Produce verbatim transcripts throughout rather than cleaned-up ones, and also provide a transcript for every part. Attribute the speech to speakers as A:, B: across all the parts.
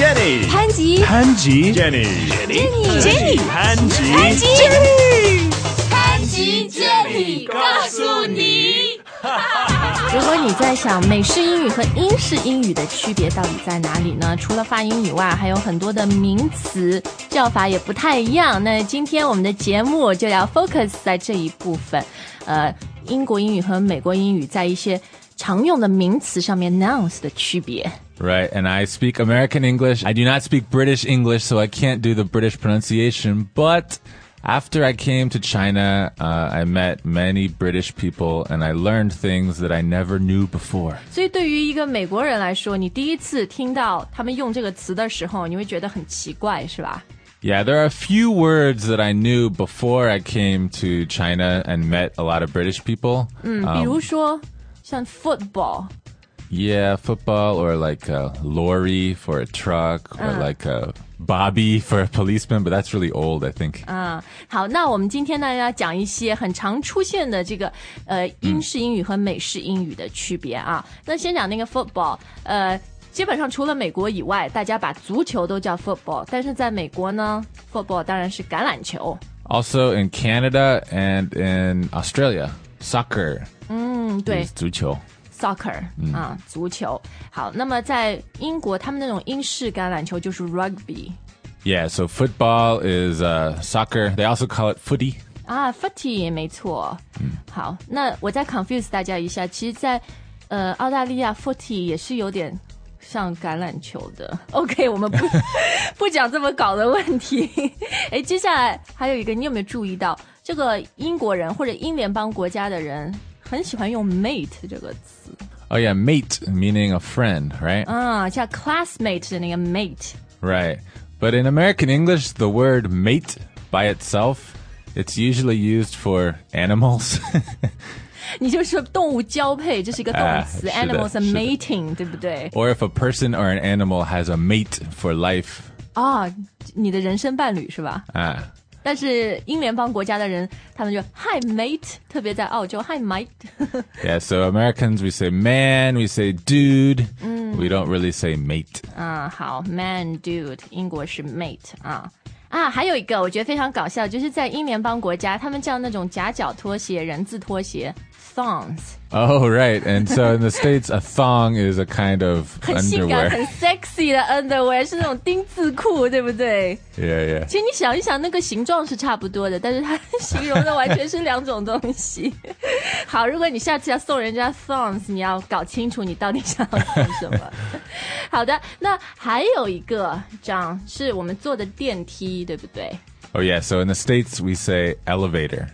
A: Jenny，
B: 潘吉，
A: 潘吉
B: Jenny，Jenny，
A: Jenny， 潘吉
B: Jenny，
C: 潘吉建议告诉你。
B: 如果你在想美式英语和英式英语的区别到底在哪里呢？除了发音以外，还有很多的名词叫法也不太一样。那今天我们的节目就要 focus 在这一部分，呃，英国英语和美国英语在一些常用的名词上面 nouns 的区别。
D: Right, and I speak American English. I do not speak British English, so I can't do the British pronunciation. But after I came to China, uh, I met many British people, and I learned things that I never knew before.
B: 所以对于一个美国人来说，你第一次听到他们用这个词的时候，你会觉得很奇怪，是吧？
D: Yeah, there are a few words that I knew before I came to China and met a lot of British people.
B: 嗯，比如说像 football。
D: Yeah, football, or like a lorry for a truck, or like a bobby for a policeman, but that's really old, I think.
B: 嗯，好，那我们今天呢要讲一些很常出现的这个呃英式英语和美式英语的区别啊。那先讲那个 football， 呃，基本上除了美国以外，大家把足球都叫 football， 但是在美国呢 ，football 当然是橄榄球。
D: Also in Canada and in Australia, soccer
B: 嗯，对
D: is 足球。
B: soccer 啊，足球。好，那么在英国，他们那种英式橄榄球就是 rugby。
D: Yeah, so football is uh, soccer. They also call it footy.
B: 啊 footy 也没错。好，那我再 confuse 大家一下，其实在呃澳大利亚 footy 也是有点像橄榄球的。 OK， 我们不不讲这么搞的问题。诶，接下来还有一个，你有没有注意到这个英国人或者英联邦国家的人很喜欢用 mate 这个词。
D: Oh yeah, mate meaning a friend, right?
B: 啊，像 classmate 的那个 mate。
D: Right. But in American English, the word mate by itself, it's usually used for animals.
B: 你就说动物交配，这是一个动词、
D: 啊、
B: animals
D: 是的
B: and mating， 对不对？
D: Or if a person or an animal has a mate for life.
B: 啊，你的人生伴侣是吧？
D: 啊。
B: 但是英联邦国家的人，他们就 Hi mate， 特别在澳洲 Hi mate。
D: Yeah, so Americans we say man, we say dude, we don't really say mate.
B: 啊，好 man dude， 英国是 mate 啊。啊，还有一个我觉得非常搞笑，就是在英联邦国家，他们叫那种夹脚拖鞋、人字拖鞋 thongs。
D: Oh, right. And so in the States, a thong is a kind of
B: 很性感
D: underwear.
B: 很 sexy 的 underwear， 是那种丁字裤，对不对？
D: Yeah, yeah.
B: 其实你想一想，那个形状是差不多的，但是它形容的完全是两种东西。好，如果你下次要送人家 thongs， 你要搞清楚你到底想要送什么。好的，那还有一个这样是我们坐的电梯，对不对？
D: Oh, yeah. So in the States, we say elevator.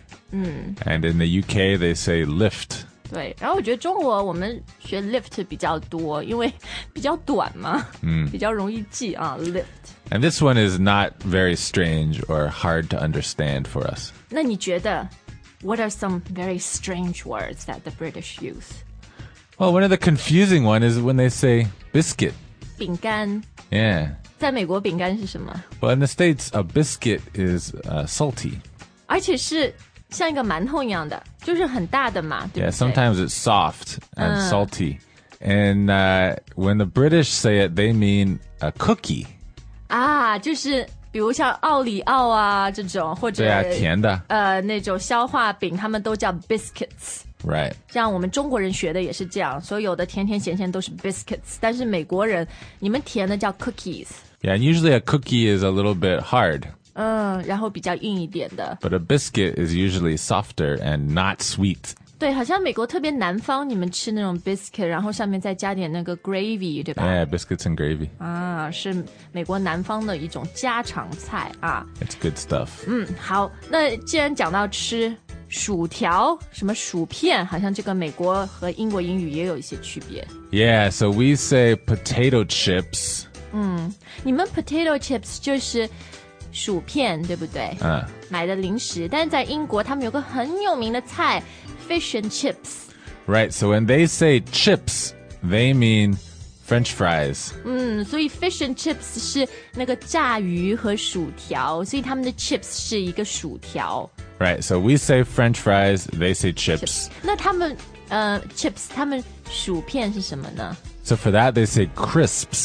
D: And in the U K, they say lift.
B: 对，然后我觉得中国我们学 lift 比较多，因为比较短嘛，嗯，比较容易记啊 lift。
D: And this one is not very strange or hard to understand for us.
B: 那你觉得 what are some very strange words that the British use?
D: Well, one of the confusing one is when they say biscuit.
B: 饼干。
D: Yeah.
B: 在美国饼干是什么？
D: Well, in the States, a biscuit is uh, salty.
B: 而且是像一个馒头一样的，就是很大的嘛，对不对？
D: Yeah, sometimes it's soft and
B: Uh.
D: salty. And uh, when the British say it, they mean a cookie.
B: 啊，就是比如像奥里奥啊这种，或者
D: 对啊，甜的。
B: 呃那种消化饼，他们都叫 biscuits。
D: Right.
B: 像我们中国人学的也是这样，所有的甜甜咸咸都是 biscuits， 但是美国人你们甜的叫 cookies。
D: Yeah, and usually a cookie is a little bit hard.
B: 嗯，然后比较硬一点的。
D: But a biscuit is usually softer and not sweet.
B: 对，好像美国特别南方，你们吃那种 biscuit， 然后上面再加点那个 gravy， 对吧？
D: Yeah, biscuits and gravy.
B: 啊，是美国南方的一种家常菜啊。
D: It's good stuff.
B: 嗯，好，那既然讲到吃，薯条、什么薯片，好像这个美国和英国英语也有一些区别。
D: Yeah, so we say potato chips.
B: 你们 potato chips 就是薯片，对不对？
D: 嗯，
B: 买的零食，但是在英国他们有个很有名的菜 fish and chips。
D: Right, so when they say chips, they mean French fries.
B: 嗯，所以 fish and chips 是那个炸鱼和薯条，所以他们的 chips 是一个薯条。
D: Right, so we say French fries, they say chips.
B: 那他们呃 chips，他们薯片是什么呢？
D: So for that, they say crisps.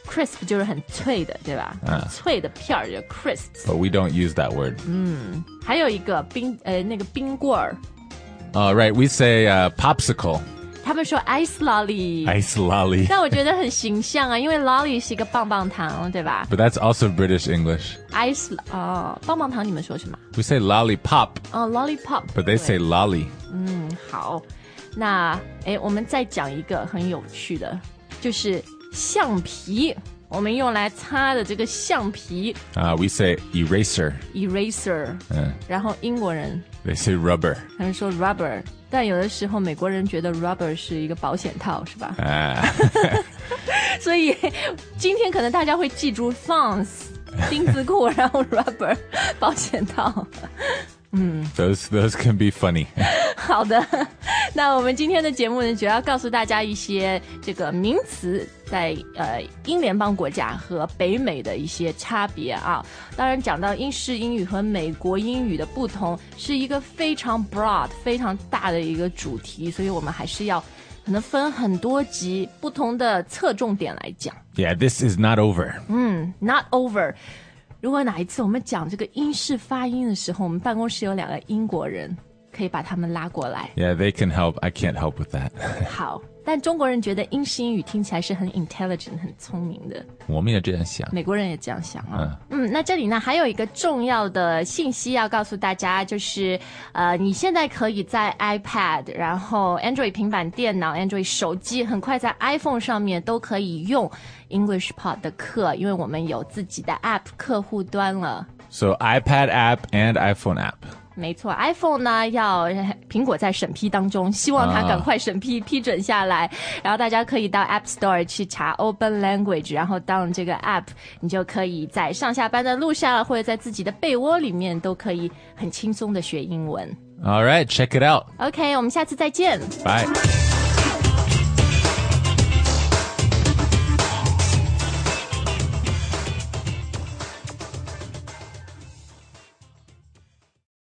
B: crisp 就是很脆的，对吧？
D: 嗯、
B: 脆的片儿叫 crisps。
D: But we don't use that word.
B: 嗯，还有一个冰呃那个冰棍儿。
D: Uh, right, we say uh, popsicle.
B: 他们说 ice lolly.
D: Ice lolly.
B: 但我觉得很形象啊，因为 lolly 是一个棒棒糖，对吧？
D: But that's also British English.
B: ice 哦，棒棒糖你们说什么？
D: We say lollipop.
B: 哦 lollipop.
D: But they say lolly.
B: 嗯，好。那诶，我们再讲一个很有趣的，就是橡皮。我们用来擦的这个橡皮
D: Uh, we say eraser.
B: eraser，
D: 嗯，
B: 然后英国人
D: They say rubber.
B: 他们说 rubber， 但有的时候美国人觉得 rubber 是一个保险套，是吧？
D: Ah.
B: 所以今天可能大家会记住 thongs 钉子裤，然后 rubber 保险套。嗯
D: Those those can be funny.
B: 好的，那我们今天的节目呢，主要告诉大家一些这个名词在呃英联邦国家和北美的一些差别啊。当然，讲到英式英语和美国英语的不同，是一个非常 broad、非常大的一个主题，所以我们还是要可能分很多集不同的侧重点来讲。
D: Yeah, this is not over.
B: 嗯 ，not over。如果哪一次我们讲这个英式发音的时候，我们办公室有两个英国人，可以把他们拉过来。
D: Yeah, they can help. I can't help with that.
B: 好，但中国人觉得英式英语听起来是很 intelligent 很聪明的，
D: 我们也这样想。
B: 美国人也这样想啊。嗯, 嗯，那这里呢还有一个重要的信息要告诉大家，就是呃，你现在可以在 iPad， 然后 Android 平板电脑、Android 手机，很快在 iPhone 上面都可以用 English Pod 的课，因为我们有自己的 App 客户端了。
D: So iPad app and iPhone app.
B: 没错 ，iPhone 呢要苹果在审批当中，希望它赶快审批、啊、批准下来。然后大家可以到 App Store 去查 Open Language， 然后 down 这个 App， 你就可以在上下班的路上或者在自己的被窝里面都可以很轻松的学英文。
D: All right, check it out.
B: OK， 我们下次再见。
D: Bye.